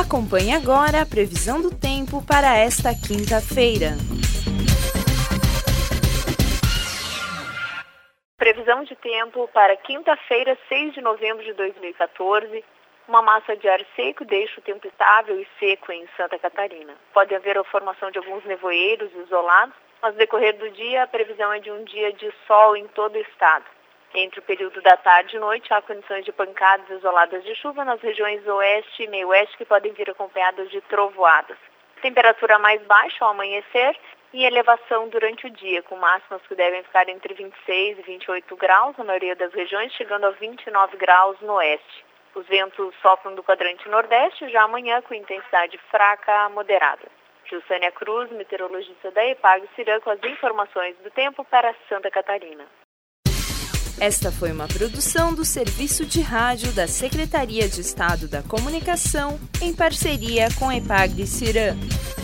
Acompanhe agora a previsão do tempo para esta quinta-feira. Previsão de tempo para quinta-feira, 6 de novembro de 2014. Uma massa de ar seco deixa o tempo estável e seco em Santa Catarina. Pode haver a formação de alguns nevoeiros isolados, mas no decorrer do dia a previsão é de um dia de sol em todo o estado. Entre o período da tarde e noite, há condições de pancadas isoladas de chuva nas regiões oeste e meio-oeste que podem vir acompanhadas de trovoadas. Temperatura mais baixa ao amanhecer e elevação durante o dia, com máximas que devem ficar entre 26 e 28 graus na maioria das regiões, chegando a 29 graus no oeste. Os ventos sopram do quadrante nordeste já amanhã com intensidade fraca a moderada. Gilsânia Cruz, meteorologista da EPAG-CIRAM, com as informações do tempo para Santa Catarina. Esta foi uma produção do Serviço de Rádio da Secretaria de Estado da Comunicação, em parceria com a EPAG-CIRAM.